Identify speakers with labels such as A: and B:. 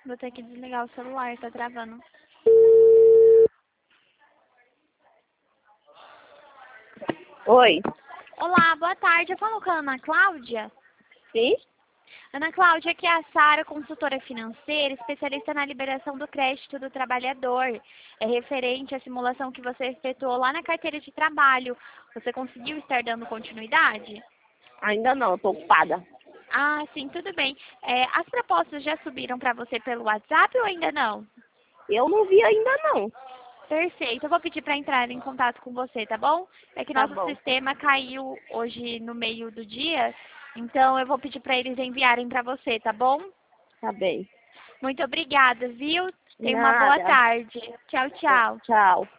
A: Vou ter que desligar o celular, tá travando.
B: Oi.
A: Olá, boa tarde. Eu falo com a Ana Cláudia.
B: Sim?
A: Ana Cláudia, aqui é a Sara, consultora financeira, especialista na liberação do crédito do trabalhador. É referente à simulação que você efetuou lá na carteira de trabalho. Você conseguiu estar dando continuidade?
B: Ainda não, eu tô ocupada.
A: Ah, sim, tudo bem. As propostas já subiram para você pelo WhatsApp ou ainda não?
B: Eu não vi ainda não.
A: Perfeito. Eu vou pedir para entrar em contato com você, tá bom? É que
B: Tá
A: nosso
B: bom.
A: sistema caiu hoje no meio do dia, então eu vou pedir para eles enviarem para você, tá bom?
B: Tá bem.
A: Muito obrigada, viu? Tenha uma boa
B: Nada.
A: tarde. Tchau, tchau.
B: Tchau.